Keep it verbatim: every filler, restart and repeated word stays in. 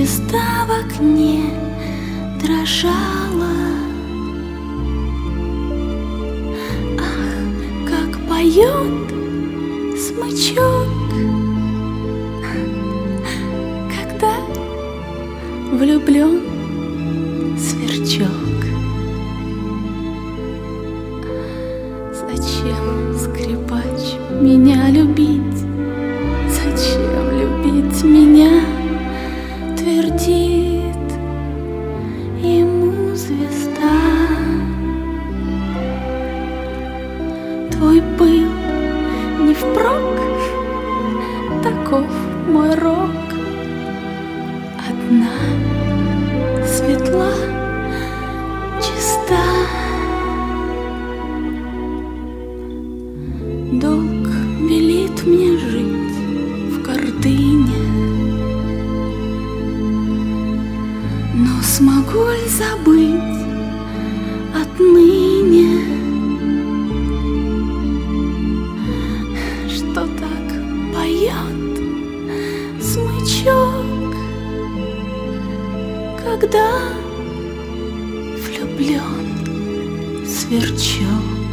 звезда в окне дрожала. Ах, как поет смычок, когда влюблен сверчок. Зачем, скрипач, меня любить? Зачем любить меня? Твердит ему звезда. Твой пыл не впрок, таков мой рок. Одна светла, чиста. Долг велит мне жить в гордыне, но смогу ли забыть отныне, что так поет смычок, когда влюблен сверчок?